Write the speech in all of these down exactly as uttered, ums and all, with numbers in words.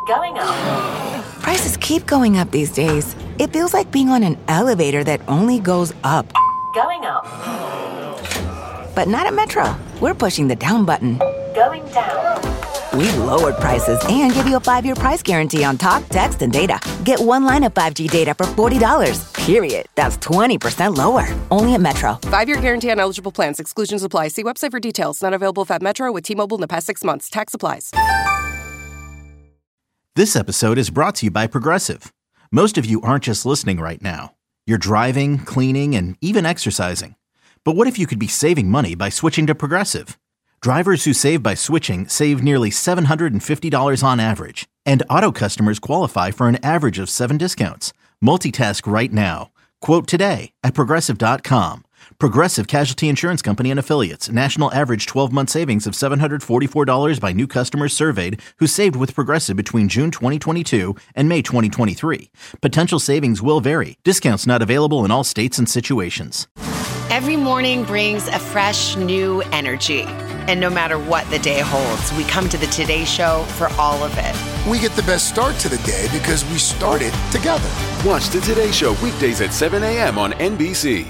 Going up. Prices keep going up these days. It feels like being on an elevator that only goes up. Going up. But not at Metro. We're pushing the down button. Going down. We've lowered prices and give you a five-year price guarantee on talk, text, and data. Get one line of five G data for forty dollars. Period. That's twenty percent lower. Only at Metro. Five-year guarantee on eligible plans. Exclusions apply. See website for details. Not available at Metro with T-Mobile in the past six months. Tax applies. This episode is brought to you by Progressive. Most of you aren't just listening right now. You're driving, cleaning, and even exercising. But what if you could be saving money by switching to Progressive? Drivers who save by switching save nearly seven hundred fifty dollars on average. And auto customers qualify for an average of seven discounts. Multitask right now. Quote today at Progressive dot com. Progressive Casualty Insurance Company and Affiliates. National average twelve-month savings of seven hundred forty-four dollars by new customers surveyed who saved with Progressive between June twenty twenty-two and May twenty twenty-three. Potential savings will vary. Discounts not available in all states and situations. Every morning brings a fresh, new energy. And no matter what the day holds, we come to the Today Show for all of it. We get the best start to the day because we started together. Watch the Today Show weekdays at seven a.m. on N B C.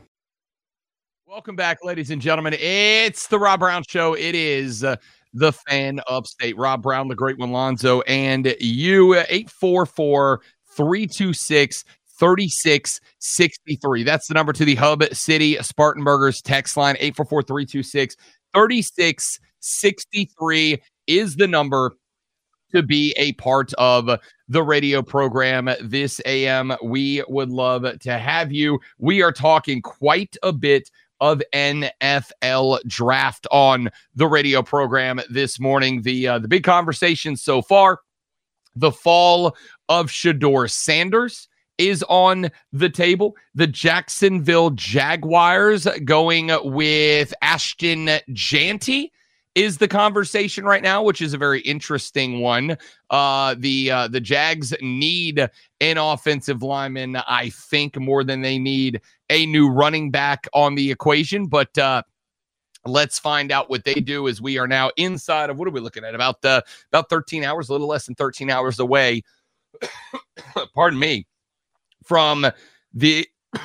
Welcome back, ladies and gentlemen. It's the Rob Brown Show. It is uh, the Fan Upstate. Rob Brown, the Great One, Lonzo, and you. eight four four, three two six, three six six three. That's the number to the Hub City Spartanburgers text line. eight four four, three two six, three six six three is the number to be a part of the radio program this A M. We would love to have you. We are talking quite a bit of N F L draft on the radio program this morning. The uh, the big conversation so far, the fall of Shedeur Sanders is on the table. The Jacksonville Jaguars going with Ashton Jeanty is the conversation right now, which is a very interesting one. Uh, the uh, the Jags need an offensive lineman, I think, more than they need a new running back on the equation. But uh, let's find out what they do as we are now inside of, what are we looking at? About, uh, about thirteen hours, a little less than thirteen hours away, pardon me, from the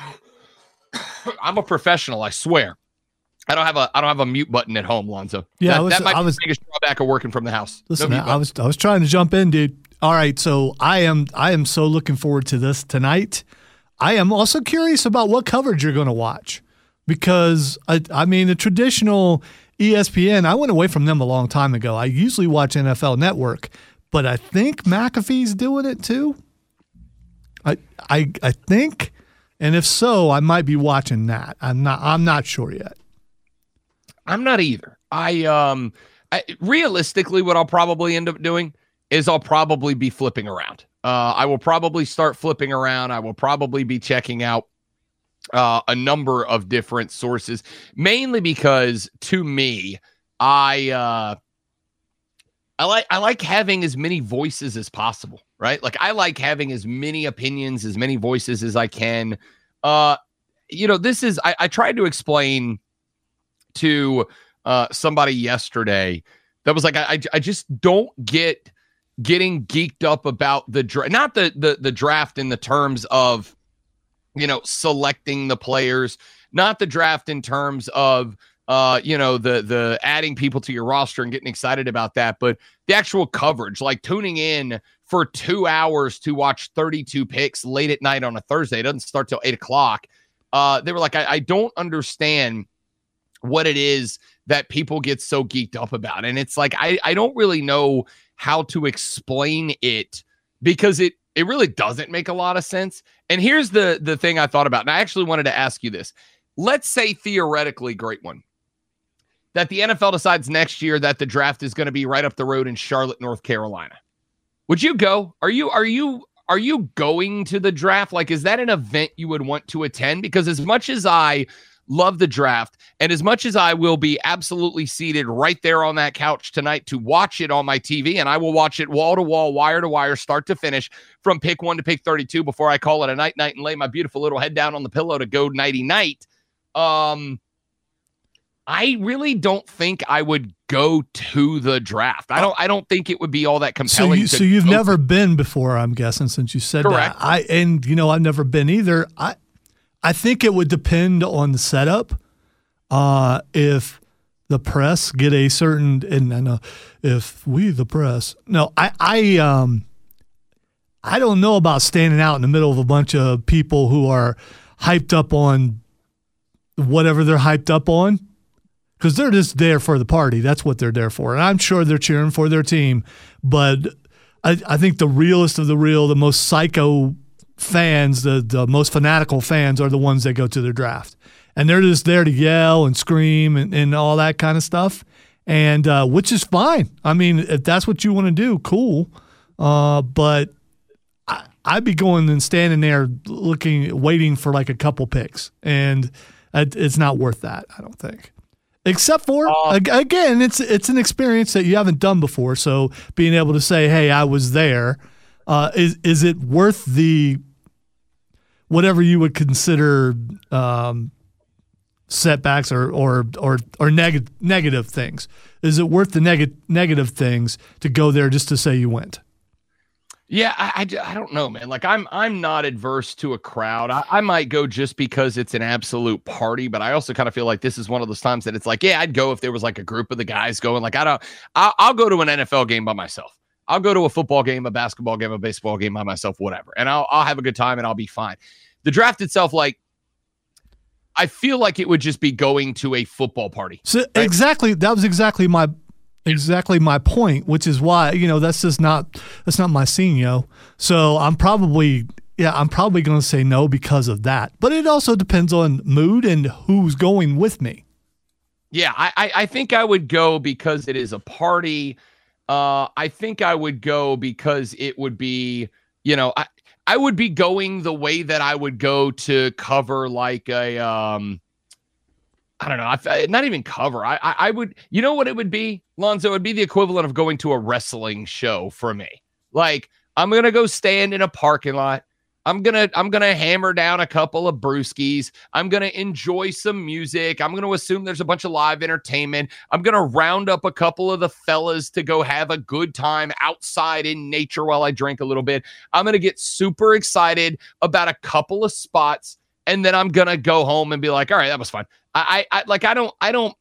I'm a professional, I swear. I don't have a I don't have a mute button at home, Lonzo. Yeah, that, I was, that might I be was, the biggest drawback of working from the house. Listen, no I was I was trying to jump in, dude. All right, so I am I am so looking forward to this tonight. I am also curious about what coverage you're going to watch, because I I mean the traditional E S P N, I went away from them a long time ago. I usually watch N F L Network, but I think McAfee's doing it too. I I I think, and if so, I might be watching that. I'm not I'm not sure yet. I'm not either. I um I, realistically, what I'll probably end up doing is I'll probably be flipping around. Uh, I will probably start flipping around. I will probably be checking out uh, a number of different sources, mainly because to me, I uh, I like I like having as many voices as possible, right? Like I like having as many opinions, as many voices as I can. Uh, you know, this is I, I tried to explain to uh, somebody yesterday that was like, I, I just don't get getting geeked up about the draft, not the, the, the draft in the terms of, you know, selecting the players, not the draft in terms of, uh, you know, the, the adding people to your roster and getting excited about that, but the actual coverage, like tuning in for two hours to watch thirty-two picks late at night on a Thursday. It doesn't start till eight o'clock. Uh, they were like, I, I don't understand what it is that people get so geeked up about. And it's like, I, I don't really know how to explain it, because it, it really doesn't make a lot of sense. And here's the, the thing I thought about, and I actually wanted to ask you this. Let's say theoretically, Great One, that the N F L decides next year that the draft is going to be right up the road in Charlotte, North Carolina. Would you go? Are you, are you, are you going to the draft? Like, is that an event you would want to attend? Because as much as I love the draft, and as much as I will be absolutely seated right there on that couch tonight to watch it on my T V, and I will watch it wall to wall, wire to wire, start to finish, from pick one to pick thirty-two before I call it a night night and lay my beautiful little head down on the pillow to go nighty night. Um, I really don't think I would go to the draft. I don't I don't think it would be all that compelling. So, you, to so you've go never to. been before, I'm guessing, since you said Correct. that. I and you know I've never been either. I I think it would depend on the setup. Uh, if the press get a certain and I know if we the press. No, I I um I don't know about standing out in the middle of a bunch of people who are hyped up on whatever they're hyped up on. Because they're just there for the party. That's what they're there for. And I'm sure they're cheering for their team. But I, I think the realest of the real, the most psycho fans, the, the most fanatical fans are the ones that go to their draft. And they're just there to yell and scream and, and all that kind of stuff, and uh, which is fine. I mean, if that's what you want to do, cool. Uh, but I, I'd be going and standing there looking, waiting for like a couple picks. And it, it's not worth that, I don't think. Except for, uh, again, it's it's an experience that you haven't done before. So being able to say, hey, I was there, uh, is, is it worth the whatever you would consider um, setbacks or or or, or neg- negative things? Is it worth the neg- negative things to go there just to say you went? Yeah, I, I, I don't know, man. Like, I'm I'm not adverse to a crowd. I, I might go just because it's an absolute party, but I also kind of feel like this is one of those times that it's like, yeah, I'd go if there was like a group of the guys going. Like, I don't, I'll, I'll go to an N F L game by myself. I'll go to a football game, a basketball game, a baseball game by myself, whatever, and I'll I'll have a good time and I'll be fine. The draft itself, like, I feel like it would just be going to a football party. So right? exactly, that was exactly my. Exactly my point, which is why, you know, that's just not, that's not my scene, yo. So I'm probably, yeah, I'm probably going to say no because of that. But it also depends on mood and who's going with me. Yeah, I, I think I would go because it is a party. Uh, I think I would go because it would be, you know, I, I would be going the way that I would go to cover like a, um, I don't know. I, not even cover. I, I I would, you know what it would be, Lonzo? It would be the equivalent of going to a wrestling show for me. Like, I'm going to go stand in a parking lot. I'm going to, I'm going to hammer down a couple of brewskis. I'm going to enjoy some music. I'm going to assume there's a bunch of live entertainment. I'm going to round up a couple of the fellas to go have a good time outside in nature while I drink a little bit. I'm going to get super excited about a couple of spots. And then I'm going to go home and be like, all right, that was fun. I, I, like, I don't, I don't,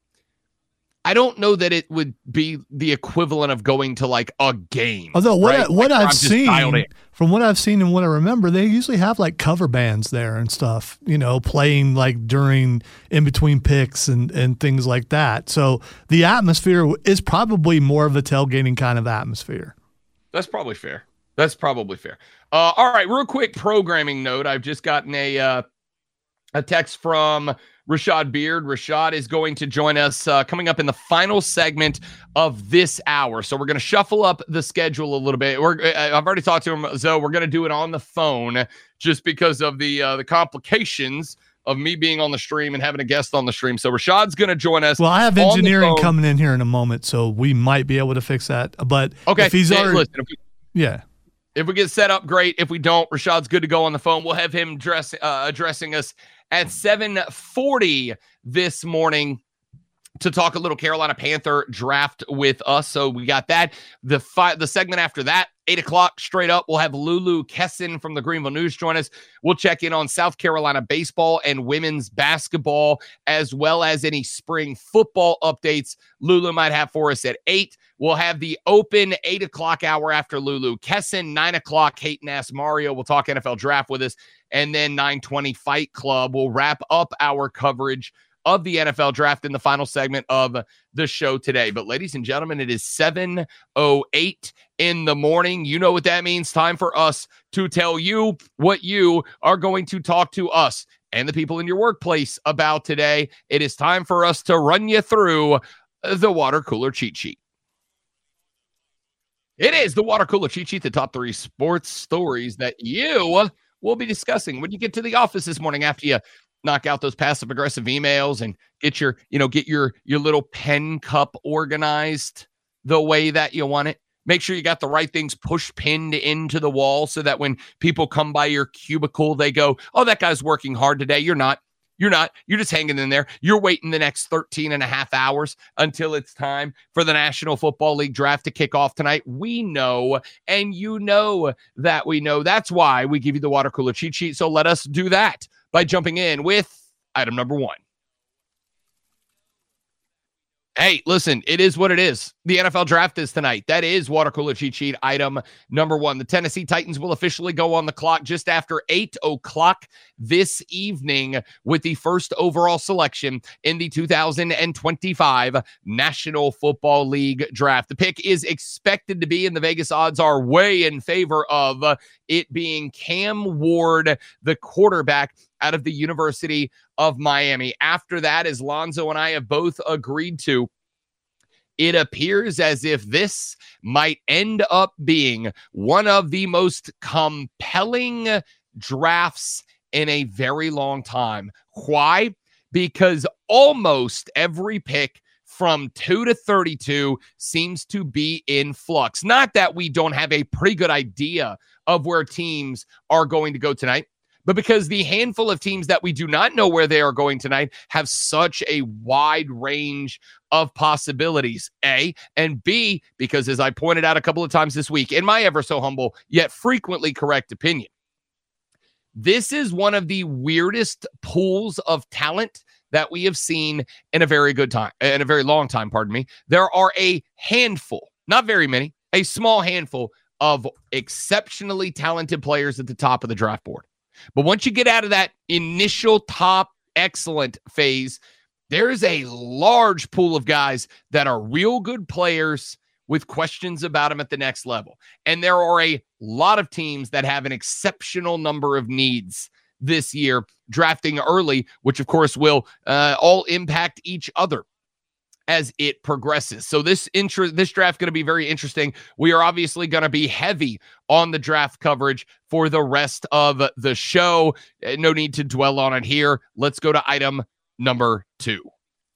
I don't know that it would be the equivalent of going to like a game. Although what, right? I, what like, I've seen, from what I've seen and what I remember, they usually have like cover bands there and stuff, you know, playing like during, in between picks and, and things like that. So the atmosphere is probably more of a tailgating kind of atmosphere. That's probably fair. That's probably fair. Uh, all right, real quick programming note. I've just gotten a, uh, a text from Rashad Beard. Rashad is going to join us uh, coming up in the final segment of this hour. So we're going to shuffle up the schedule a little bit. We're, I've already talked to him, so we're going to do it on the phone just because of the uh, the complications of me being on the stream and having a guest on the stream. So Rashad's going to join us. Well, I have engineering coming in here in a moment, so we might be able to fix that. But okay, if he's hey, already, listen, if we, yeah. If we get set up, great. If we don't, Rashad's good to go on the phone. We'll have him dress, uh, addressing us at seven forty this morning to talk a little Carolina Panther draft with us. So we got that. The fi- the segment after that, eight o'clock straight up, we'll have Lulu Kesson from the Greenville News join us. We'll check in on South Carolina baseball and women's basketball, as well as any spring football updates Lulu might have for us at eight. We'll have the open eight o'clock hour after Lulu Kesson, nine o'clock, Hayden Ask Mario. We'll talk N F L draft with us. And then nine twenty Fight Club. We'll wrap up our coverage of the N F L draft in the final segment of the show today. But ladies and gentlemen, it is seven oh eight in the morning. You know what that means. Time for us to tell you what you are going to talk to us and the people in your workplace about today. It is time for us to run you through the water cooler cheat sheet. It is the water cooler cheat sheet, the top three sports stories that you will be discussing when you get to the office this morning after you knock out those passive aggressive emails and get your, you know, get your, your little pen cup organized the way that you want it. Make sure you got the right things push pinned into the wall so that when people come by your cubicle, they go, oh, that guy's working hard today. You're not. You're not. You're just hanging in there. You're waiting the next thirteen and a half hours until it's time for the National Football League draft to kick off tonight. We know, and you know that we know. That's why we give you the water cooler cheat sheet. So let us do that by jumping in with item number one. Hey, listen, it is what it is. The N F L draft is tonight. That is water cooler cheat sheet item number one. The Tennessee Titans will officially go on the clock just after eight o'clock this evening with the first overall selection in the two thousand twenty-five National Football League draft. The pick is expected to be, and the Vegas odds are way in favor of uh, it being Cam Ward, the quarterback out of the University of Miami. After that, as Lonzo and I have both agreed to, it appears as if this might end up being one of the most compelling drafts in a very long time. Why? Because almost every pick from two to thirty-two seems to be in flux. Not that we don't have a pretty good idea of where teams are going to go tonight, but because the handful of teams that we do not know where they are going tonight have such a wide range of possibilities, A, and B, because as I pointed out a couple of times this week, in my ever so humble yet frequently correct opinion, this is one of the weirdest pools of talent that we have seen in a very good time, in a very long time, pardon me. There are a handful, not very many, a small handful of exceptionally talented players at the top of the draft board. But once you get out of that initial top excellent phase, there is a large pool of guys that are real good players with questions about them at the next level. And there are a lot of teams that have an exceptional number of needs this year, drafting early, which of course will uh, all impact each other as it progresses. So this intro, this draft going to be very interesting. We are obviously going to be heavy on the draft coverage for the rest of the show. No need to dwell on it here. Let's go to item number two.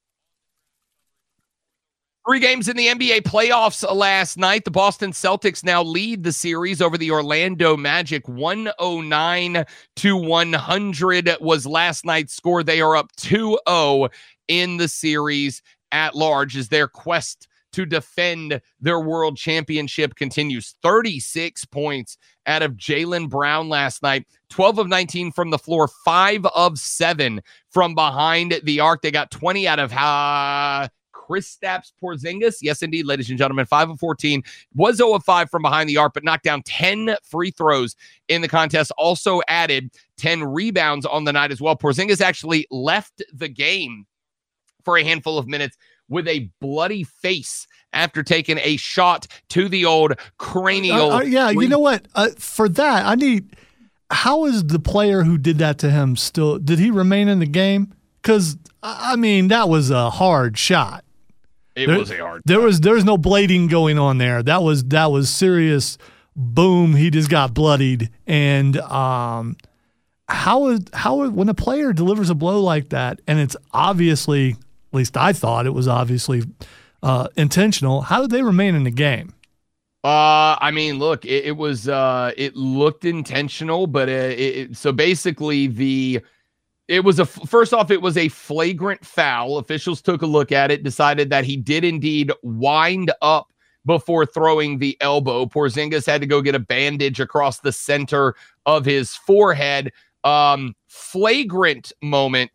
Three games in the N B A playoffs last night. The Boston Celtics now lead the series over the Orlando Magic. one oh nine to one hundred was last night's score. They are up two oh in the series at large as their quest to defend their world championship continues. thirty-six points out of Jaylen Brown last night. twelve of nineteen from the floor, five of seven from behind the arc. They got twenty out of uh, Kristaps Porzingis. Yes, indeed, ladies and gentlemen, five of fourteen. Was zero of five from behind the arc, but knocked down ten free throws in the contest. Also added ten rebounds on the night as well. Porzingis actually left the game for a handful of minutes with a bloody face after taking a shot to the old cranial. Uh, uh, yeah, you know what? Uh, for that, I need. How is the player who did that to him still? Did he remain in the game? Because I mean, that was a hard shot. It there, was a hard. There shot. was there was no blading going on there. That was that was serious. Boom! He just got bloodied. And um, how is how when a player delivers a blow like that, and it's obviously. At least I thought it was obviously uh, intentional. How did they remain in the game? Uh, I mean, look, it, it was, uh, it looked intentional, but uh, it, it, so basically the, it was a, first off, it was a flagrant foul. Officials took a look at it, decided that he did indeed wind up before throwing the elbow. Porzingis had to go get a bandage across the center of his forehead. Um, flagrant moment.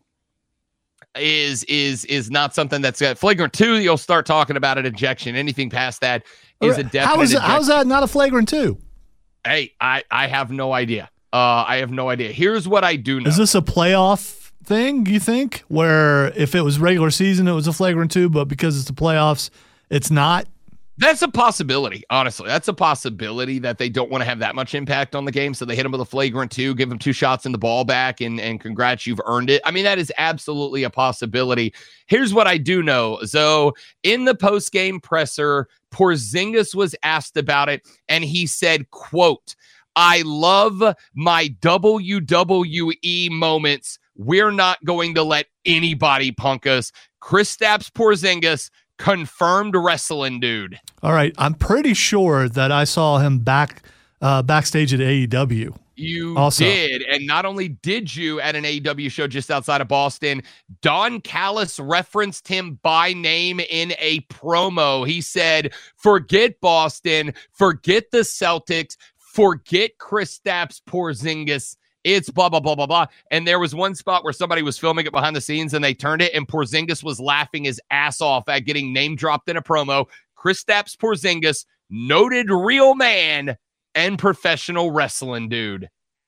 is is is not something that's uh, flagrant two. You'll start talking about an ejection. Anything past that is a definite how is it, ejection. how's that not a flagrant two? Hey, I I have no idea. Uh, I have no idea. Here's what I do know. Is this a playoff thing, you think, where if it was regular season it was a flagrant two, but because it's the playoffs it's not? That's a possibility, honestly. That's a possibility that they don't want to have that much impact on the game, so they hit him with a flagrant two, give him two shots in the ball back, and, and congrats, you've earned it. I mean, that is absolutely a possibility. Here's what I do know. So in the post-game presser, Porzingis was asked about it, and he said, quote, "I love my W W E moments. We're not going to let anybody punk us." Kristaps Porzingis, confirmed wrestling dude. All right, I'm pretty sure that I saw him back uh, backstage at A E W You also. did. And not only did you at an A E W show just outside of Boston, Don Callis referenced him by name in a promo. He said, forget Boston, forget the Celtics, forget Kristaps Porzingis. It's blah, blah, blah, blah, blah. And there was one spot where somebody was filming it behind the scenes and they turned it and Porzingis was laughing his ass off at getting name dropped in a promo. Kristaps Porzingis, noted real man and professional wrestling dude.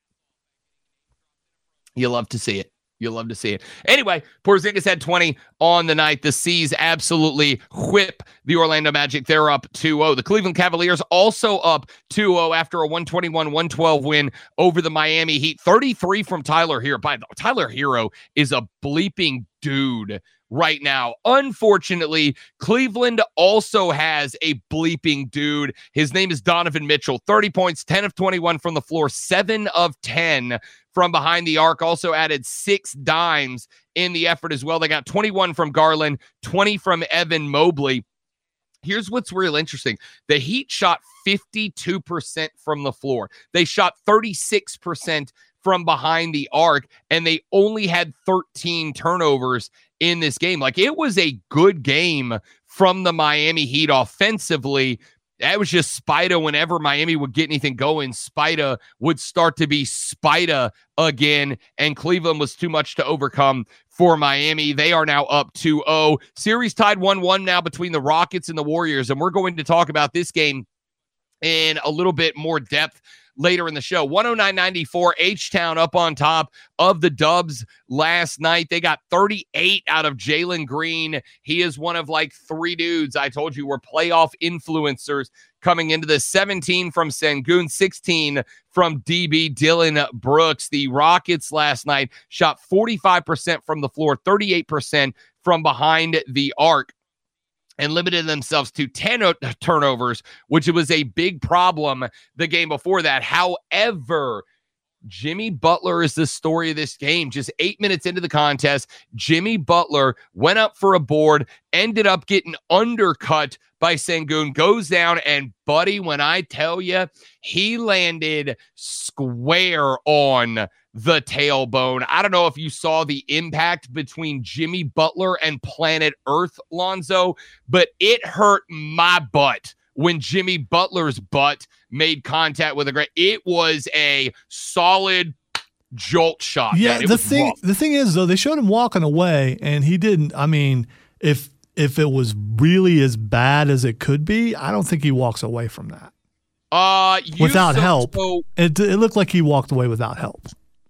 You love to see it. You love to see it. Anyway, Porzingis had twenty on the night. The C's absolutely whip the Orlando Magic. They're up two oh. The Cleveland Cavaliers also up two oh after a one twenty-one one twelve win over the Miami Heat. thirty-three from Tyler Hero. By the Tyler Hero is a bleeping dude right now. Unfortunately, Cleveland also has a bleeping dude. His name is Donovan Mitchell. thirty points, ten of twenty-one from the floor, seven of ten from behind the arc. Also added six dimes in the effort as well. They got twenty-one from Garland, twenty from Evan Mobley. Here's what's real interesting. The Heat shot fifty-two percent from the floor. They shot thirty-six percent from behind the arc, and they only had thirteen turnovers in this game. Like, it was a good game from the Miami Heat offensively. That was just Spida. Whenever Miami would get anything going, Spida would start to be Spida again, and Cleveland was too much to overcome for Miami. They are now up two oh. Series tied one one now between the Rockets and the Warriors, and we're going to talk about this game in a little bit more depth later in the show. one oh nine ninety-four, H-Town up on top of the Dubs last night. They got thirty-eight out of Jalen Green. He is one of like three dudes I told you were playoff influencers coming into this. seventeen from Sengun, sixteen from D B Dylan Brooks. The Rockets last night shot forty-five percent from the floor, thirty-eight percent from behind the arc, and limited themselves to ten turnovers, which was a big problem the game before that. However, Jimmy Butler is the story of this game. Just eight minutes into the contest, Jimmy Butler went up for a board, ended up getting undercut by Sengun, goes down, and buddy, when I tell you, he landed square on the tailbone. I don't know if you saw the impact between Jimmy Butler and planet Earth, Lonzo, but it hurt my butt when Jimmy Butler's butt made contact with the ground. It was a solid jolt shot. Yeah, the thing rough. the thing is, though, they showed him walking away, and he didn't. I mean, if if it was really as bad as it could be, I don't think he walks away from that. Uh, without so, help. So, it, it looked like he walked away without help.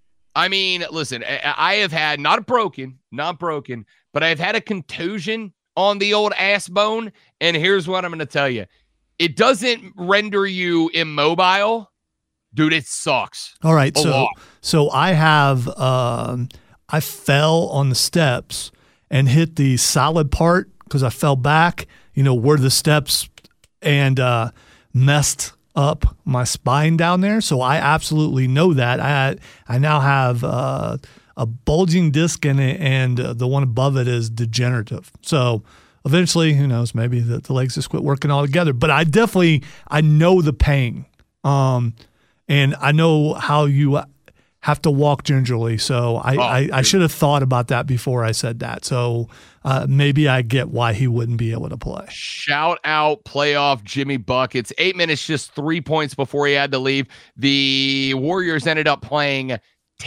I mean, listen, I have had, not broken, not broken, but I've had a contusion on the old ass bone, and here's what I'm going to tell you. It doesn't render you immobile. Dude, it sucks. All right, so lot. so I have, um, I fell on the steps and hit the solid part because I fell back, you know, where the steps, and uh, messed up my spine down there. So I absolutely know that. I I now have uh, a bulging disc in it, and uh, the one above it is degenerative. So eventually, who knows, maybe the, the legs just quit working altogether. But I definitely, I know the pain. Um, and I know how you have to walk gingerly. So I, oh, I, I should have thought about that before I said that. So uh, maybe I get why he wouldn't be able to play. Shout out playoff Jimmy Buckets. Eight minutes, just three points before he had to leave. The Warriors ended up playing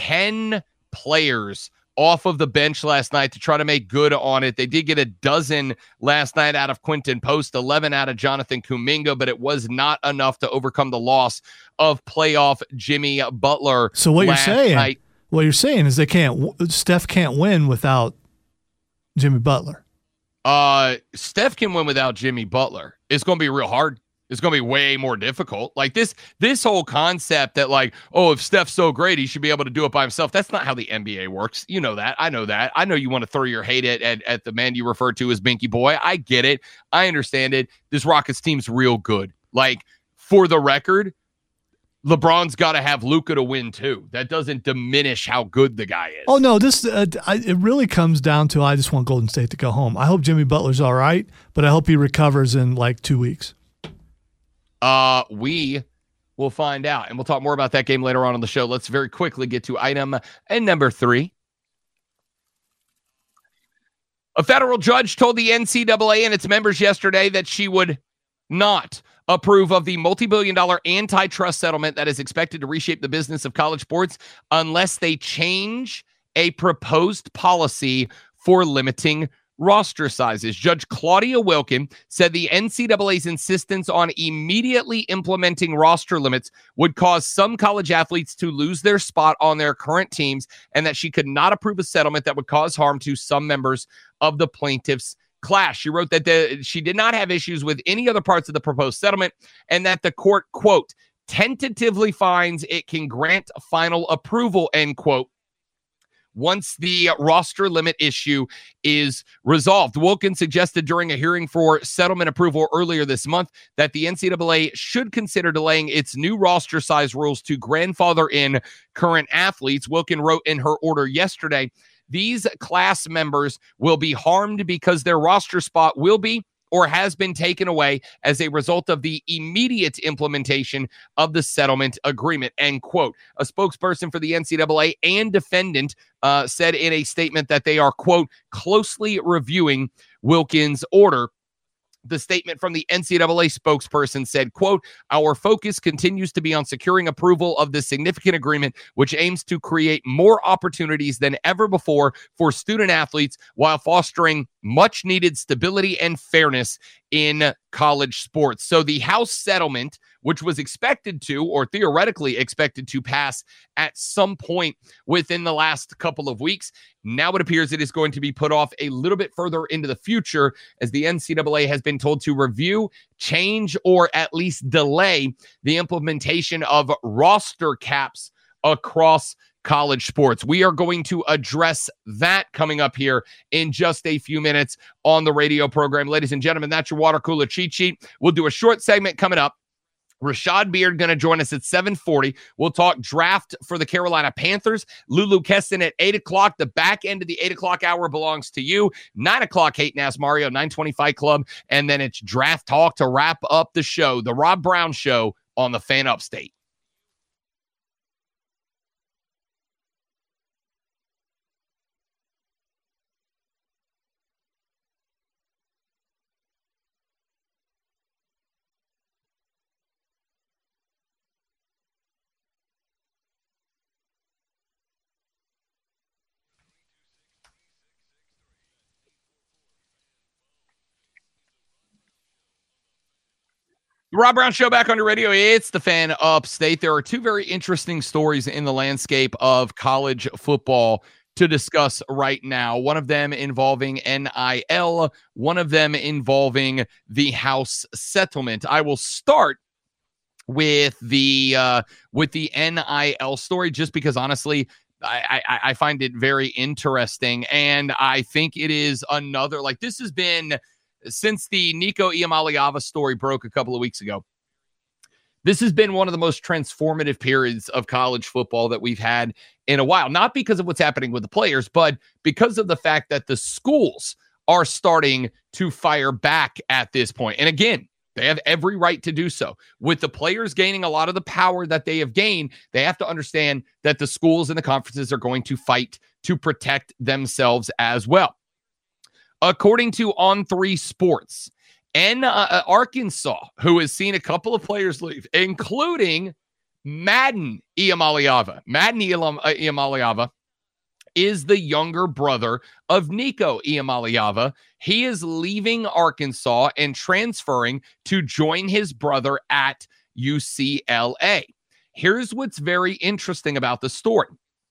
ten players off of the bench last night to try to make good on it. They did get a dozen last night out of Quinton Post, eleven out of Jonathan Kuminga, but it was not enough to overcome the loss of playoff Jimmy Butler. So what you're saying, night. what you're saying is they can't, Steph can't win without Jimmy Butler. Uh, Steph can win without Jimmy Butler. It's going to be real hard. It's going to be way more difficult. Like this, this whole concept that like, oh, if Steph's so great, he should be able to do it by himself. That's not how the N B A works. You know that. I know that. I know you want to throw your hate at, at, at the man you refer to as Binky Boy. I get it. I understand it. This Rockets team's real good. Like, for the record, LeBron's got to have Luka to win too. That doesn't diminish how good the guy is. Oh no, this uh, I, it really comes down to I just want Golden State to go home. I hope Jimmy Butler's all right, but I hope he recovers in like two weeks. Uh, we We'll find out. And we'll talk more about that game later on in the show. Let's very quickly get to item and number three. A federal judge told the N C double A and its members yesterday that she would not approve of the multi-billion dollar antitrust settlement that is expected to reshape the business of college sports unless they change a proposed policy for limiting roster sizes. Judge Claudia Wilkin said the N C double A's insistence on immediately implementing roster limits would cause some college athletes to lose their spot on their current teams, and that she could not approve a settlement that would cause harm to some members of the plaintiffs' class. She wrote that the, she did not have issues with any other parts of the proposed settlement, and that the court, quote, tentatively finds it can grant final approval, end quote, once the roster limit issue is resolved. Wilkins suggested during a hearing for settlement approval earlier this month that the N C double A should consider delaying its new roster size rules to grandfather in current athletes. Wilkin wrote in her order yesterday, these class members will be harmed because their roster spot will be or has been taken away as a result of the immediate implementation of the settlement agreement, end quote. A spokesperson for the N C double A and defendant uh, said in a statement that they are, quote, closely reviewing Wilkins' order. The statement from the N C double A spokesperson said, quote, our focus continues to be on securing approval of this significant agreement, which aims to create more opportunities than ever before for student athletes while fostering much needed stability and fairness in college sports. So the House settlement, which was expected to, or theoretically expected to pass at some point within the last couple of weeks, now it appears it is going to be put off a little bit further into the future, as the N C double A has been told to review, change, or at least delay the implementation of roster caps across college sports. We are going to address that coming up here in just a few minutes on the radio program. Ladies and gentlemen, that's your water cooler cheat sheet. We'll do a short segment coming up. Rashad Beard going to join us at seven forty. We'll talk draft for the Carolina Panthers. Lulu Keston at eight o'clock. The back end of the eight o'clock hour belongs to you. nine o'clock, Hate and Ask Mario, nine twenty-five Club. And then it's draft talk to wrap up the show. The Rob Brown Show on the Fan Upstate. The Rob Brown Show back on your radio. It's the Fan Upstate. There are two very interesting stories in the landscape of college football to discuss right now. One of them involving N I L, one of them involving the House settlement. I will start with the uh, with the N I L story, just because honestly, I, I, I find it very interesting, and I think it is another, like, this has been, since the Nico Iamaleava story broke a couple of weeks ago, this has been one of the most transformative periods of college football that we've had in a while. Not because of what's happening with the players, but because of the fact that the schools are starting to fire back at this point. And again, they have every right to do so. With the players gaining a lot of the power that they have gained, they have to understand that the schools and the conferences are going to fight to protect themselves as well. According to On three Sports, and uh, Arkansas, who has seen a couple of players leave, including Madden Iamaleava. Madden Iamaleava is the younger brother of Nico Iamaleava. He is leaving Arkansas and transferring to join his brother at U C L A. Here's what's very interesting about the story.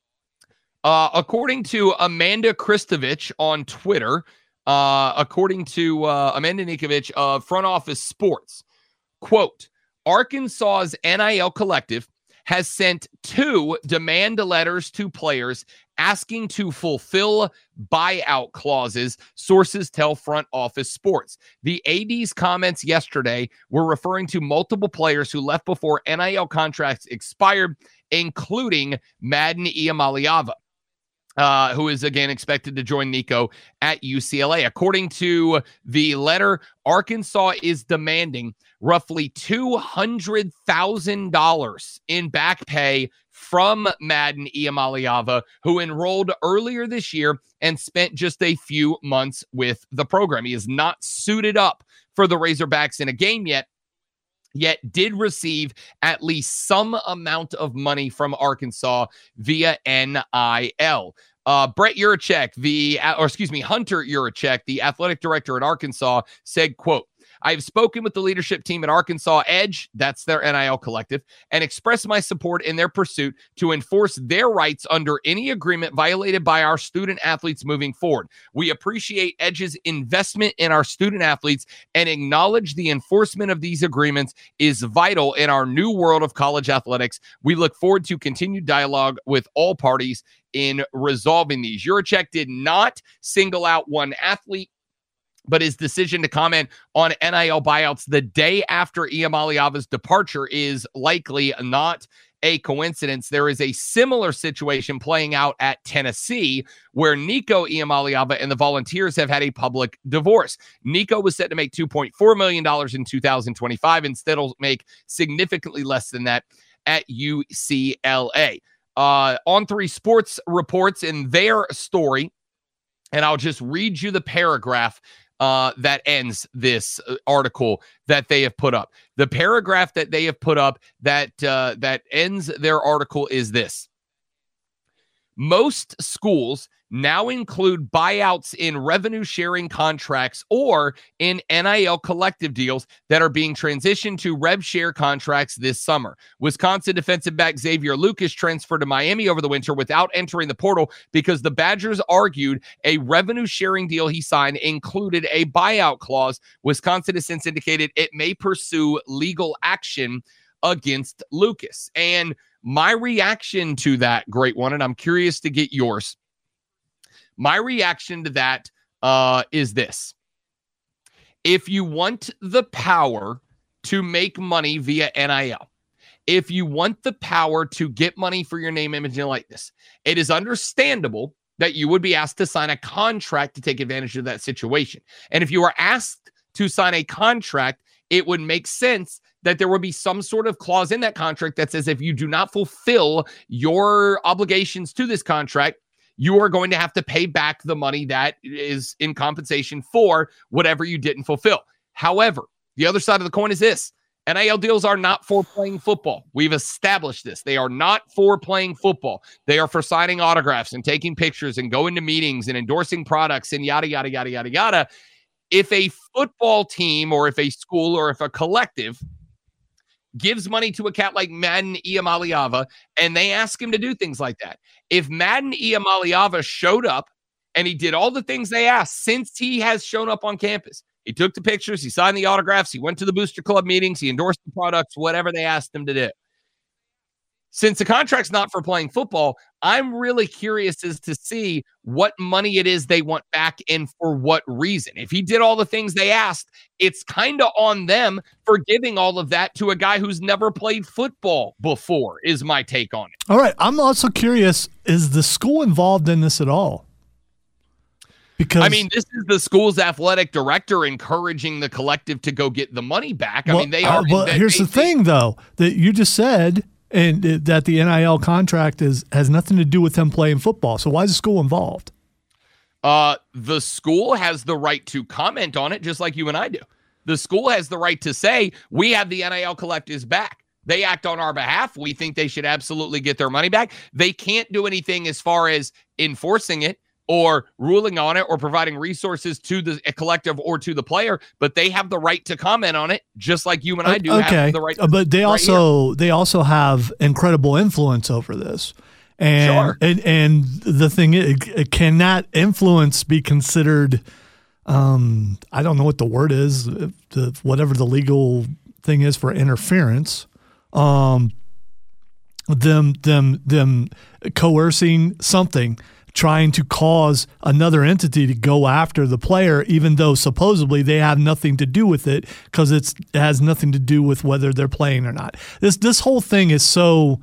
Uh, according to Amanda Kristovich on Twitter, Uh, according to uh, Amanda Nikovich of Front Office Sports, quote, Arkansas's N I L collective has sent two demand letters to players asking to fulfill buyout clauses, sources tell Front Office Sports. The A D's comments yesterday were referring to multiple players who left before N I L contracts expired, including Madden Iamaleava. Uh, who is again expected to join Nico at U C L A. According to the letter, Arkansas is demanding roughly two hundred thousand dollars in back pay from Madden Iamaleava, who enrolled earlier this year and spent just a few months with the program. He is not suited up for the Razorbacks in a game yet, yet did receive at least some amount of money from Arkansas via N I L. Uh, Brett Urachek, the, or excuse me, Hunter Urachek, the athletic director at Arkansas, said, quote, "I've spoken with the leadership team at Arkansas Edge," that's their N I L collective, "and expressed my support in their pursuit to enforce their rights under any agreement violated by our student athletes moving forward. We appreciate Edge's investment in our student athletes and acknowledge the enforcement of these agreements is vital in our new world of college athletics. We look forward to continued dialogue with all parties in resolving these." Urachek did not single out one athlete, but his decision to comment on N I L buyouts the day after Iamaleava's departure is likely not a coincidence. There is a similar situation playing out at Tennessee, where Nico Iamaleava and the Volunteers have had a public divorce. Nico was set to make two point four million dollars in two thousand twenty-five. Instead, he'll make significantly less than that at U C L A. Uh, On three Sports reports in their story, and I'll just read you the paragraph Uh, that ends this uh, article that they have put up. The paragraph that they have put up that uh, that ends their article is this: most schools now include buyouts in revenue sharing contracts or in N I L collective deals that are being transitioned to rev share contracts this summer. Wisconsin defensive back Xavier Lucas transferred to Miami over the winter without entering the portal because the Badgers argued a revenue sharing deal he signed included a buyout clause. Wisconsin has since indicated it may pursue legal action against Lucas. And my reaction to that, great one, and I'm curious to get yours. My reaction to that uh, is this. If you want the power to make money via N I L, if you want the power to get money for your name, image, and likeness, it is understandable that you would be asked to sign a contract to take advantage of that situation. And if you are asked to sign a contract, it would make sense that there would be some sort of clause in that contract that says if you do not fulfill your obligations to this contract, you are going to have to pay back the money that is in compensation for whatever you didn't fulfill. However, the other side of the coin is this. N I L deals are not for playing football. We've established this. They are not for playing football. They are for signing autographs and taking pictures and going to meetings and endorsing products and yada, yada, yada, yada, yada. If a football team or if a school or if a collective gives money to a cat like Madden Iamaleava and they ask him to do things like that, if Madden Iamaleava showed up and he did all the things they asked since he has shown up on campus, he took the pictures, he signed the autographs, he went to the Booster Club meetings, he endorsed the products, whatever they asked him to do. Since the contract's not for playing football, I'm really curious as to see what money it is they want back and for what reason. If he did all the things they asked, it's kind of on them for giving all of that to a guy who's never played football before, is my take on it. All right. I'm also curious, is the school involved in this at all? Because I mean, this is the school's athletic director encouraging the collective to go get the money back. I well, mean, they are. Uh, well, they, here's they, the thing, though, that you just said, and uh, that the N I L contract is has nothing to do with them playing football. So why is the school involved? Uh, the school has the right to comment on it, just like you and I do. The school has the right to say, we have the N I L collectives back. They act on our behalf. We think they should absolutely get their money back. They can't do anything as far as enforcing it or ruling on it or providing resources to the collective or to the player, but they have the right to comment on it, just like you and I do okay. have the right to. But they right also here. they also have incredible influence over this. And, sure. and and the thing is, can that influence be considered, um, I don't know what the word is, the, whatever the legal thing is for interference, um, them them them coercing something, trying to cause another entity to go after the player, even though supposedly they have nothing to do with it because it has nothing to do with whether they're playing or not. This this whole thing is so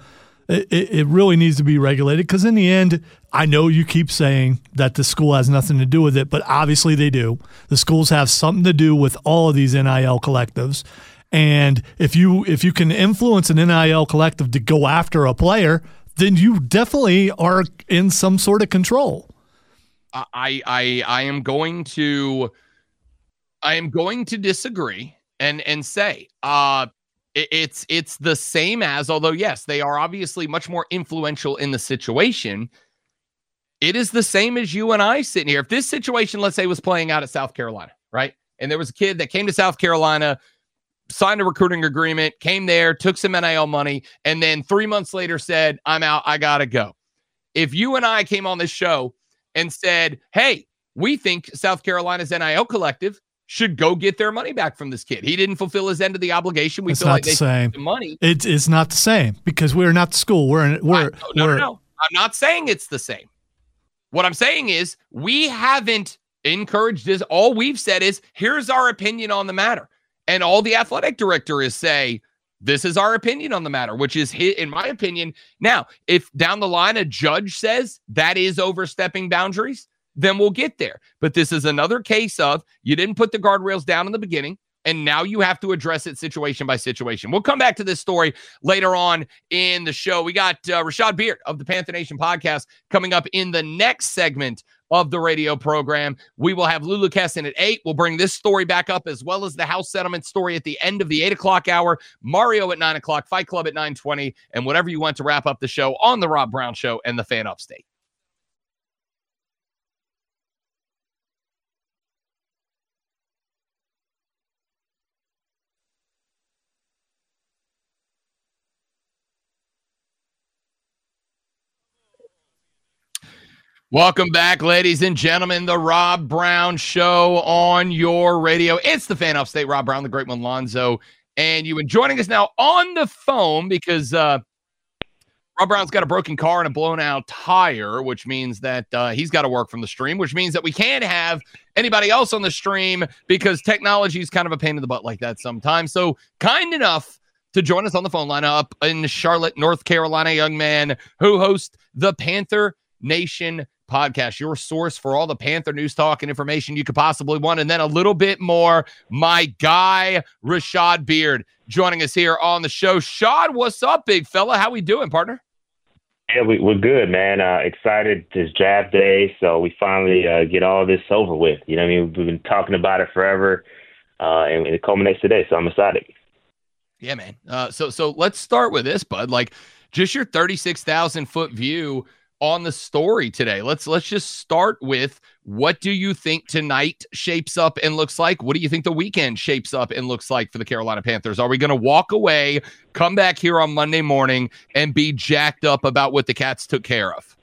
It, it really needs to be regulated because in the end, I know you keep saying that the school has nothing to do with it, but obviously they do. The schools have something to do with all of these N I L collectives. And if you if you can influence an N I L collective to go after a player, then you definitely are in some sort of control. I I I am going to I am going to disagree and and say uh it, it's it's the same as, although yes, they are obviously much more influential in the situation. It is the same as you and I sitting here. If this situation, let's say, was playing out at South Carolina, right? And there was a kid that came to South Carolina, signed a recruiting agreement, came there, took some N I L money, and then three months later said, I'm out, I gotta go. If you and I came on this show and said, hey, we think South Carolina's N I L collective should go get their money back from this kid. He didn't fulfill his end of the obligation. We it's feel not like the they same. the money. It's it's not the same because we're not the school. We're in, we're I, no, we're, no, no. I'm not saying it's the same. What I'm saying is we haven't encouraged this. All we've said is here's our opinion on the matter. And all the athletic director is say, this is our opinion on the matter, which is, in my opinion. Now, if down the line a judge says that is overstepping boundaries, then we'll get there. But this is another case of you didn't put the guardrails down in the beginning, and now you have to address it situation by situation. We'll come back to this story later on in the show. We got uh, Rashad Beard of the Panther Nation podcast coming up in the next segment of the radio program. We will have Lulu Kesson at eight. We'll bring this story back up as well as the house settlement story at the end of the eight o'clock hour. Mario at nine o'clock, Fight Club at nine twenty, and whatever you want to wrap up the show on the Rob Brown Show and the Fan Upstate. Welcome back, ladies and gentlemen, the Rob Brown Show on your radio. It's the Fan Upstate, Rob Brown, the great one, Lonzo, and you and joining us now on the phone because uh, Rob Brown's got a broken car and a blown out tire, which means that uh, he's got to work from the stream, which means that we can't have anybody else on the stream because technology is kind of a pain in the butt like that sometimes. So kind enough to join us on the phone line up in Charlotte, North Carolina, young man who hosts the Panther Nation podcast, your source for all the Panther news, talk, and information you could possibly want, and then a little bit more. My guy, Rashad Beard, joining us here on the show. Shad, what's up, big fella? How we doing, partner? Yeah, we, we're good, man. Uh, excited this draft day, so we finally uh, get all this over with. You know what I mean? We've been talking about it forever, uh, and it culminates today, so I'm excited. Yeah, man. Uh, so, so let's start with this, bud. Like, just your thirty-six thousand foot view on the story today. Let's let's just start with, what do you think tonight shapes up and looks like? What do you think the weekend shapes up and looks like for the Carolina Panthers? Are we going to walk away, come back here on Monday morning, and be jacked up about what the Cats took care of?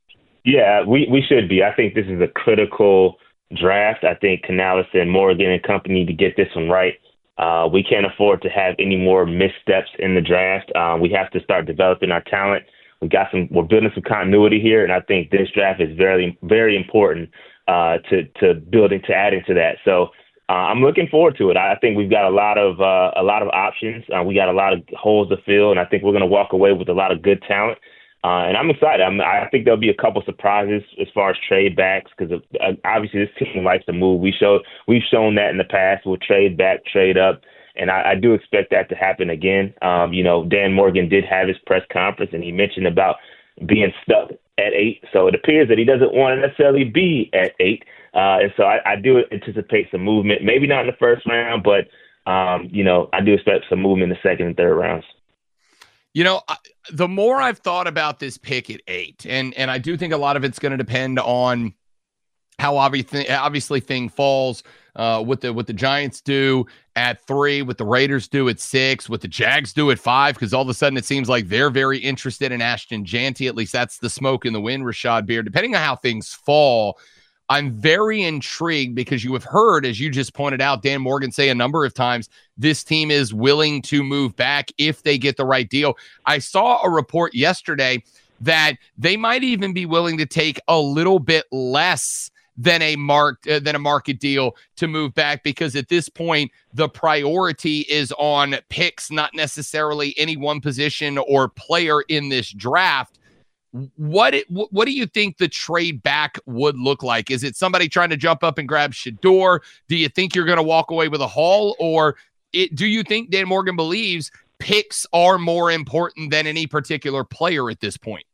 Yeah, we, we should be. I think this is a critical draft. I think Canales and Morgan and company to get this one right. Uh, we can't afford to have any more missteps in the draft. Uh, we have to start developing our talent. We got some. We're building some continuity here, and I think this draft is very, very important uh, to to building to adding to that. So uh, I'm looking forward to it. I think we've got a lot of uh, a lot of options. Uh, we got a lot of holes to fill, and I think we're going to walk away with a lot of good talent. Uh, and I'm excited. I'm, I think there'll be a couple surprises as far as trade backs because uh, obviously this team likes to move. We showed we've shown that in the past. We'll trade back, trade up. And I, I do expect that to happen again. Um, you know, Dan Morgan did have his press conference, and he mentioned about being stuck at eight. So it appears that he doesn't want to necessarily be at eight. Uh, and so I, I do anticipate some movement, maybe not in the first round, but, um, you know, I do expect some movement in the second and third rounds. You know, I, the more I've thought about this pick at eight, and, and I do think a lot of it's going to depend on how obviously, obviously thing falls. Uh, what the what the Giants do at three, what the Raiders do at six, what the Jags do at five, because all of a sudden it seems like they're very interested in Ashton Jeanty. At least that's the smoke in the wind, Rashad Beard. Depending on how things fall, I'm very intrigued because you have heard, as you just pointed out, Dan Morgan say a number of times, this team is willing to move back if they get the right deal. I saw a report yesterday that they might even be willing to take a little bit less than a marked uh, than a market deal to move back, because at this point the priority is on picks, not necessarily any one position or player in this draft. What it, what do you think the trade back would look like? Is it somebody trying to jump up and grab Shedeur? Do you think you're going to walk away with a haul, or it, do you think Dan Morgan believes picks are more important than any particular player at this point?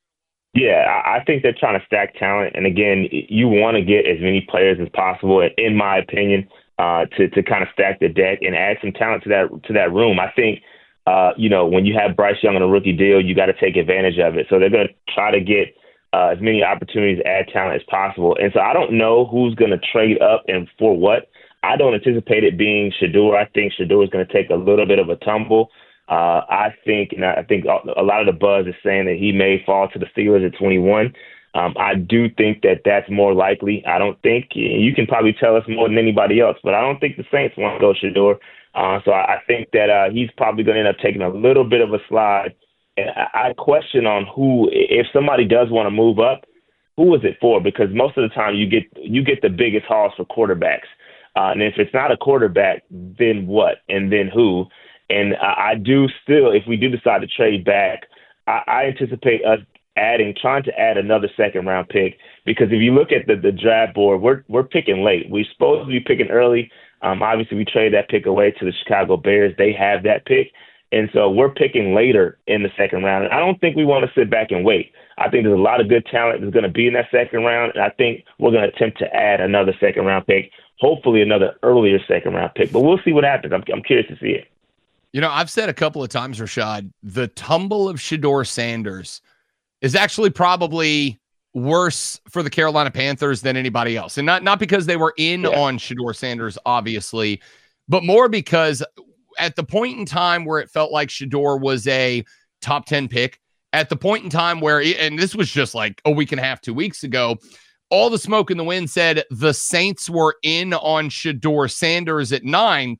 Yeah, I think they're trying to stack talent. And again, you want to get as many players as possible, in my opinion, uh, to, to kind of stack the deck and add some talent to that, to that room. I think, uh, you know, when you have Bryce Young on a rookie deal, you got to take advantage of it. So they're going to try to get uh, as many opportunities to add talent as possible. And so I don't know who's going to trade up and for what. I don't anticipate it being Shedeur. I think Shedeur is going to take a little bit of a tumble. Uh, I think, and I think a lot of the buzz is saying that he may fall to the Steelers at twenty-one. Um, I do think that that's more likely. I don't think, you can probably tell us more than anybody else, but I don't think the Saints want to go Shedeur. Uh, so I, I think that uh, he's probably going to end up taking a little bit of a slide. And I, I question on who, if somebody does want to move up, who is it for? Because most of the time you get you get the biggest hauls for quarterbacks. Uh, and if it's not a quarterback, then what? And then who? And I, I do still, if we do decide to trade back, I, I anticipate us adding, trying to add another second round pick, because if you look at the, the draft board, we're we're picking late. We're supposed to be picking early. Um, obviously, we trade that pick away to the Chicago Bears. They have that pick. And so we're picking later in the second round. And I don't think we want to sit back and wait. I think there's a lot of good talent that's going to be in that second round. And I think we're going to attempt to add another second round pick, hopefully another earlier second round pick. But we'll see what happens. I'm, I'm curious to see it. You know, I've said a couple of times, Rashad, the tumble of Shedeur Sanders is actually probably worse for the Carolina Panthers than anybody else. And not, not because they were in yeah. on Shedeur Sanders, obviously, but more because at the point in time where it felt like Shedeur was a top ten pick, at the point in time where, and this was just like a week and a half, two weeks ago, all the smoke in the wind said the Saints were in on Shedeur Sanders at nine.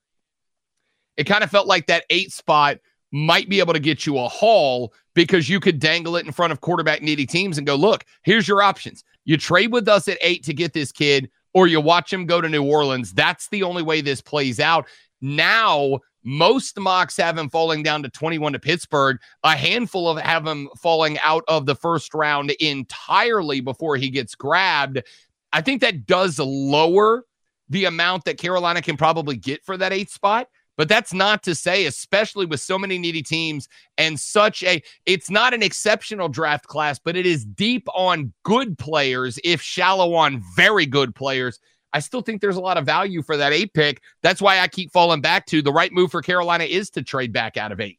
It kind of felt like that eight spot might be able to get you a haul, because you could dangle it in front of quarterback needy teams and go, look, here's your options. You trade with us at eight to get this kid, or you watch him go to New Orleans. That's the only way this plays out. Now, most mocks have him falling down to twenty-one to Pittsburgh. A handful of have him falling out of the first round entirely before he gets grabbed. I think that does lower the amount that Carolina can probably get for that eighth spot. But that's not to say, especially with so many needy teams and such a, it's not an exceptional draft class, but it is deep on good players, if shallow on very good players. I still think there's a lot of value for that eight pick. That's why I keep falling back to the right move for Carolina is to trade back out of eight.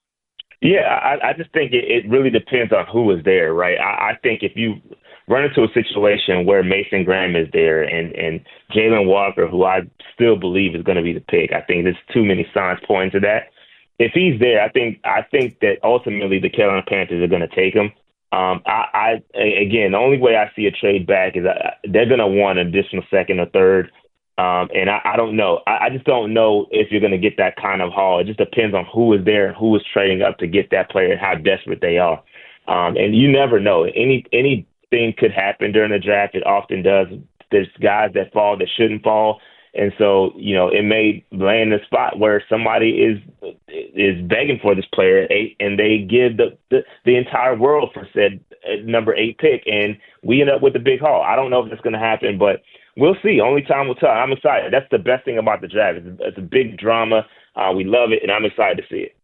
Yeah, I, I just think it, it really depends on who is there, right? I, I think if you run into a situation where Mason Graham is there and, and Jalen Walker, who I still believe is going to be the pick, I think there's too many signs pointing to that. If he's there, I think I think that ultimately the Carolina Panthers are going to take him. Um, I, I again, the only way I see a trade back is I, they're going to want an additional second or third. Um, and I, I don't know. I, I just don't know if you're going to get that kind of haul. It just depends on who is there and who is trading up to get that player and how desperate they are. Um, and you never know. Any anything could happen during the draft. It often does. There's guys that fall that shouldn't fall. And so, you know, it may land in a spot where somebody is is begging for this player at eight, and they give the, the, the entire world for said number eight pick, and we end up with a big haul. I don't know if that's going to happen, but we'll see. Only time will tell. I'm excited. That's the best thing about the draft. It's a, it's a big drama. Uh, we love it, and I'm excited to see it.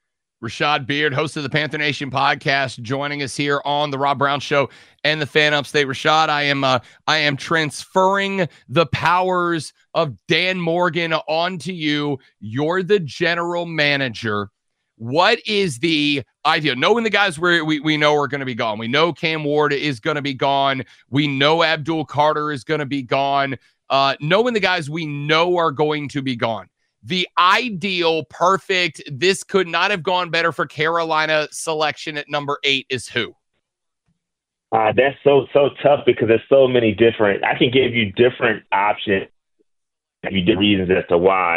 Rashad Beard, host of the Panther Nation podcast, joining us here on the Rob Brown Show and the Fan Upstate. Rashad, I am uh, I am transferring the powers of Dan Morgan onto you. You're the general manager. What is the idea? Knowing the guys we we, we know are going to be gone. We know Cam Ward is going to be gone. We know Abdul Carter is going to be gone. Uh, knowing the guys we know are going to be gone. The ideal, perfect, this could not have gone better for Carolina selection at number eight is who? Uh, that's so, so tough because there's so many different, I can give you different options, give you different reasons as to why.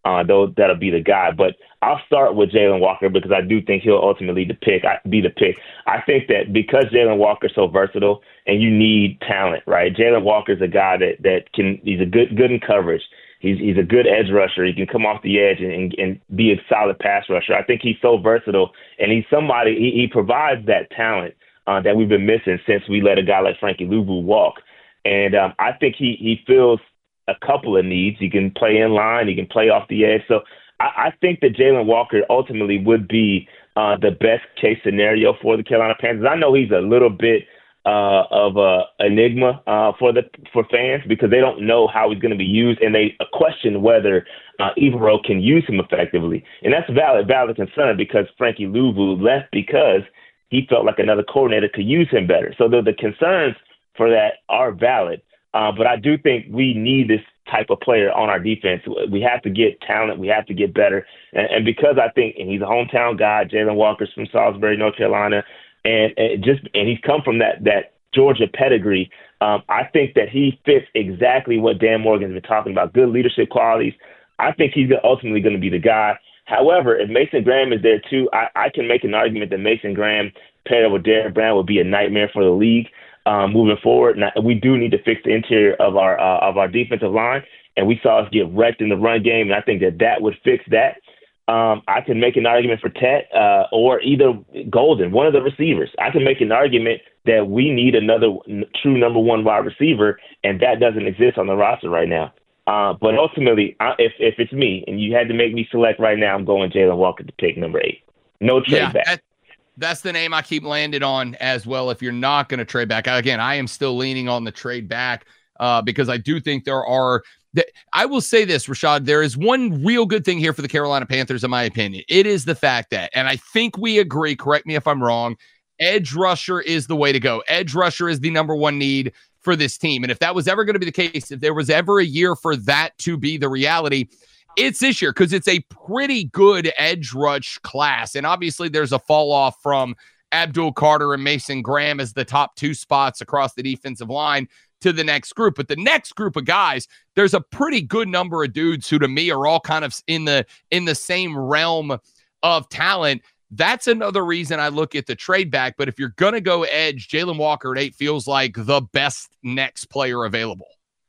uh, though that'll be the guy. But I'll start with Jalen Walker because I do think he'll ultimately the pick, be the pick. I think that because Jalen Walker's so versatile and you need talent, right? Jalen Walker's a guy that, that can – he's a good good in coverage. He's he's a good edge rusher. He can come off the edge and, and, and be a solid pass rusher. I think he's so versatile, and he's somebody – he, he provides that talent uh, that we've been missing since we let a guy like Frankie Louvu walk. And um, I think he, he fills a couple of needs. He can play in line. He can play off the edge. So I, I think that Jalen Walker ultimately would be uh, the best case scenario for the Carolina Panthers. I know he's a little bit uh, of a enigma uh, for the for fans because they don't know how he's going to be used, and they question whether uh, Evero can use him effectively. And that's a valid, valid concern because Frankie Louvu left because he felt like another coordinator could use him better. So the, the concerns for that are valid. Uh, but I do think we need this type of player on our defense. We have to get talent. We have to get better. And, and because I think, and he's a hometown guy, Jalen Walker's from Salisbury, North Carolina, and, and just and he's come from that that Georgia pedigree. Um, I think that he fits exactly what Dan Morgan's been talking about, good leadership qualities. I think he's ultimately going to be the guy. However, if Mason Graham is there too, I, I can make an argument that Mason Graham paired up with Derrick Brown would be a nightmare for the league. Um, moving forward, now, we do need to fix the interior of our uh, of our defensive line, and we saw us get wrecked in the run game, and I think that that would fix that. Um, I can make an argument for Tet uh, or either Golden, one of the receivers. I can make an argument that we need another n- true number one wide receiver, and that doesn't exist on the roster right now. Uh, but ultimately, I, if if it's me and you had to make me select right now, I'm going Jalen Walker to pick number eight. No trade yeah, back. That- That's the name I keep landed on as well. If you're not going to trade back, again, I am still leaning on the trade back uh, because I do think there are. Th- I will say this, Rashad. There is one real good thing here for the Carolina Panthers, in my opinion. It is the fact that, and I think we agree. Correct me if I'm wrong. Edge rusher is the way to go. Edge rusher is the number one need for this team, and if that was ever going to be the case, if there was ever a year for that to be the reality, it's this year because it's a pretty good edge rush class. And obviously there's a fall off from Abdul Carter and Mason Graham as the top two spots across the defensive line to the next group. But the next group of guys, there's a pretty good number of dudes who to me are all kind of in the in the same realm of talent. That's another reason I look at the trade back. But if you're going to go edge, Jalen Walker at eight feels like the best next player available.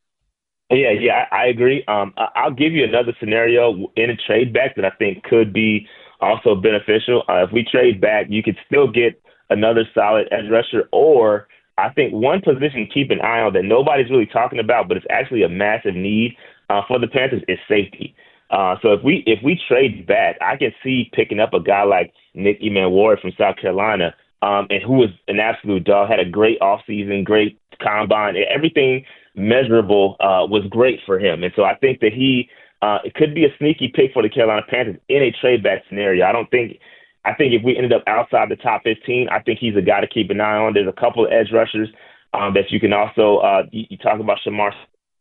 Yeah, yeah, I, I agree. Um, I, I'll give you another scenario in a trade back that I think could be also beneficial. Uh, if we trade back, you could still get another solid edge rusher, or I think one position to keep an eye on that nobody's really talking about, but it's actually a massive need uh, for the Panthers is safety. Uh, so if we if we trade back, I can see picking up a guy like Nick Eman-Ward from South Carolina, um, and who was an absolute dog, had a great offseason, great combine, everything measurable uh, was great for him. And so I think that he uh, it could be a sneaky pick for the Carolina Panthers in a trade back scenario. I don't think I think if we ended up outside the top fifteen, I think he's a guy to keep an eye on. There's a couple of edge rushers um, that you can also uh, you, you talk about. Shamar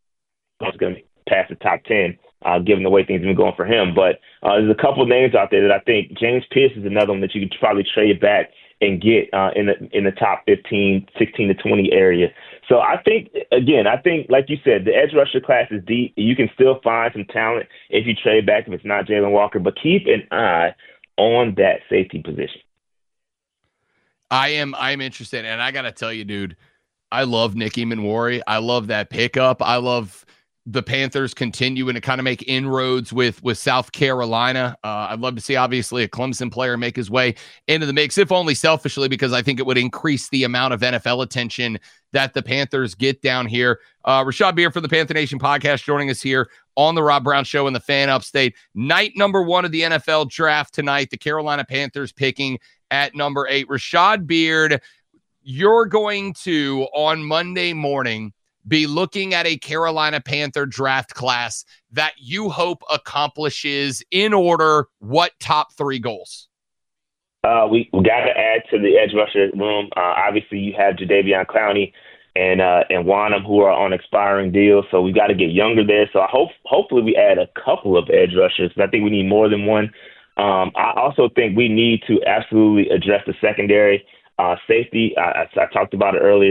is going to pass the top ten, uh, given the way things have been going for him. But uh, there's a couple of names out there that I think James Pierce is another one that you could probably trade back and get uh, in the in the top fifteen, sixteen to twenty area. So I think, again, I think, like you said, the edge rusher class is deep. You can still find some talent if you trade back if it's not Jalen Walker, but keep an eye on that safety position. I am I'm interested, and I got to tell you, dude, I love Nick Eman-Ward. I love that pickup. I love the Panthers continuing to kind of make inroads with, with South Carolina. Uh, I'd love to see, obviously, a Clemson player make his way into the mix, if only selfishly, because I think it would increase the amount of N F L attention that the Panthers get down here. Uh, Rashad Beer from the Panther Nation podcast joining us here on the Rob Brown Show in the Fan Upstate. Night number one of the N F L draft tonight, the Carolina Panthers picking at number eight. Rashad Beard, you're going to, on Monday morning, be looking at a Carolina Panther draft class that you hope accomplishes, in order, what top three goals? Uh, we, we got to add to the edge rusher room. Uh, obviously, you have Jadeveon Clowney and uh, and Wanham, who are on expiring deals, so we got to get younger there. So I hope hopefully we add a couple of edge rushers. I think we need more than one. Um, I also think we need to absolutely address the secondary. Uh, safety, I, I, I talked about it earlier.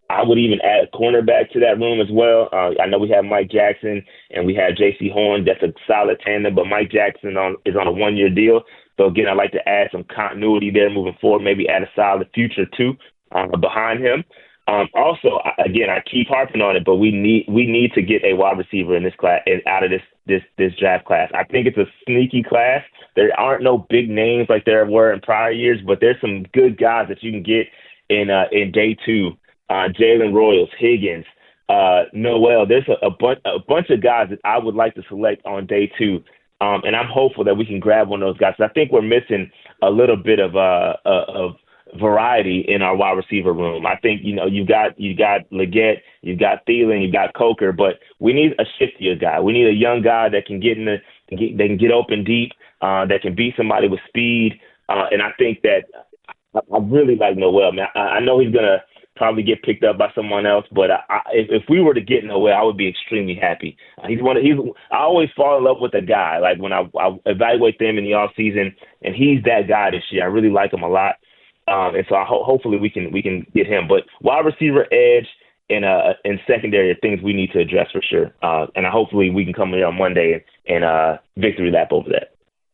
I would even add a cornerback to that room as well. Uh, I know we have Mike Jackson and we have J C Horn. That's a solid tandem, but Mike Jackson on, is on a one-year deal. So, again, I'd like to add some continuity there moving forward, maybe add a solid future, too, uh, behind him. Um, also, again, I keep harping on it, but we need we need to get a wide receiver in this class, out of this this this draft class. I think it's a sneaky class. There aren't no big names like there were in prior years, but there's some good guys that you can get in uh, in day two. Uh, Jalen Royals, Higgins, uh, Noel. There's a, a, bunch, a bunch of guys that I would like to select on day two, um, and I'm hopeful that we can grab one of those guys. I think we're missing a little bit of uh, uh, of variety in our wide receiver room. I think you know you got you got Leggett, you got Thielen, you got Coker, but we need a shiftier guy. We need a young guy that can get in the get, that can get open deep, uh, that can beat somebody with speed, uh, and I think that I, I really like Noel. Man, I, I know he's gonna probably get picked up by someone else, but I, I, if, if we were to get Noel, I would be extremely happy. Uh, he's one. Of, he's. I always fall in love with a guy. Like when I, I evaluate them in the off season, and he's that guy this year. I really like him a lot, um, and so I ho- hopefully we can we can get him. But wide receiver, edge, and uh, and secondary are things we need to address for sure. Uh, and I, hopefully we can come here on Monday and, and uh, victory lap over that.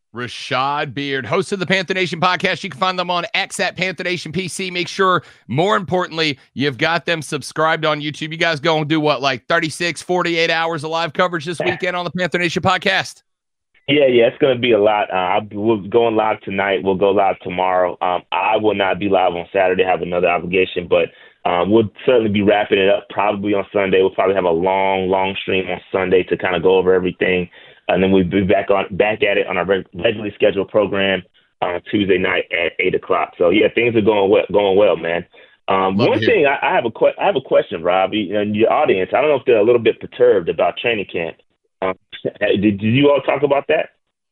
Rashad Beard, host of the Panther Nation podcast. You can find them on X at Panther Nation P C. Make sure, more importantly, you've got them subscribed on YouTube. You guys go and do what, like thirty-six, forty-eight hours of live coverage this weekend on the Panther Nation podcast? Yeah, yeah, it's going to be a lot. Uh, I'll be, we're going live tonight. We'll go live tomorrow. Um, I will not be live on Saturday. I have another obligation, but um, we'll certainly be wrapping it up probably on Sunday. We'll probably have a long, long stream on Sunday to kind of go over everything. And then we'll be back on back at it on our regularly scheduled program on Tuesday night at eight o'clock. So yeah, things are going well. Going well, man. Um, one thing I, I have a que- I have a question, Rob, and your audience. I don't know if they're a little bit perturbed about training camp. Um, did, did you all talk about that?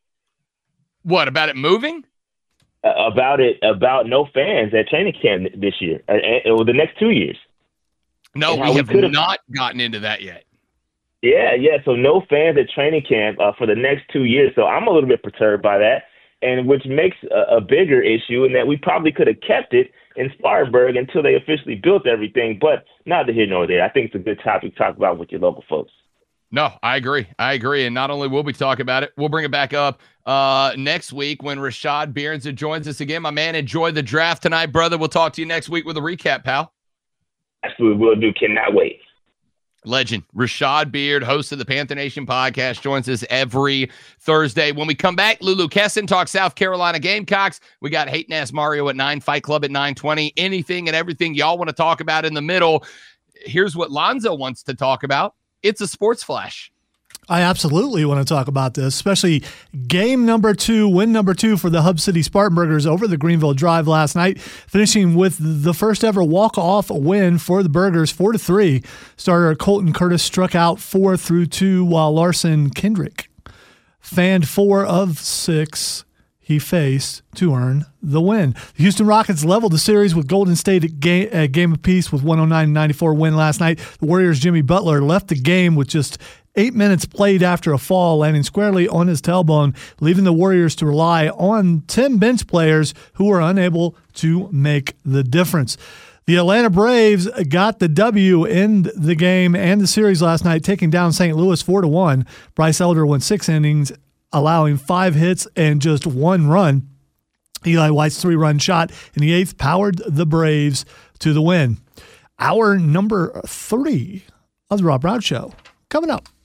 What about it moving? Uh, about it about no fans at training camp this year uh, or the next two years. No, we have not gotten into that yet. Yeah, yeah. So no fans at training camp uh, for the next two years. So I'm a little bit perturbed by that, and which makes a, a bigger issue in that we probably could have kept it in Spartanburg until they officially built everything. But neither here nor there. I think it's a good topic to talk about with your local folks. No, I agree. I agree. And not only will we talk about it, we'll bring it back up uh, next week when Rashad Beards joins us again. My man, enjoy the draft tonight, brother. We'll talk to you next week with a recap, pal. Absolutely will do. Cannot wait. Legend Rashad Beard, host of the Panther Nation podcast, joins us every Thursday. When we come back, Lulu Kesson talks South Carolina Gamecocks. We got Hayden Ask Mario at nine, Fight Club at nine twenty. Anything and everything y'all want to talk about in the middle. Here's what Lonzo wants to talk about. It's a sports flash. I absolutely want to talk about this, especially game number two, win number two for the Hub City Spartanburgers over the Greenville Drive last night, finishing with the first ever walk-off win for the Burgers, four to three. Starter Colton Curtis struck out four through two, while Larson Kendrick fanned four of six he faced to earn the win. The Houston Rockets leveled the series with Golden State at game, at game apiece with one oh nine ninety-four win last night. The Warriors' Jimmy Butler left the game with just eight minutes played after a fall, landing squarely on his tailbone, leaving the Warriors to rely on ten bench players who were unable to make the difference. The Atlanta Braves got the W in the game and the series last night, taking down Saint Louis four to one. Bryce Elder went six innings, allowing five hits and just one run. Eli White's three-run shot in the eighth powered the Braves to the win. Hour number three of the Rob Brown Show coming up.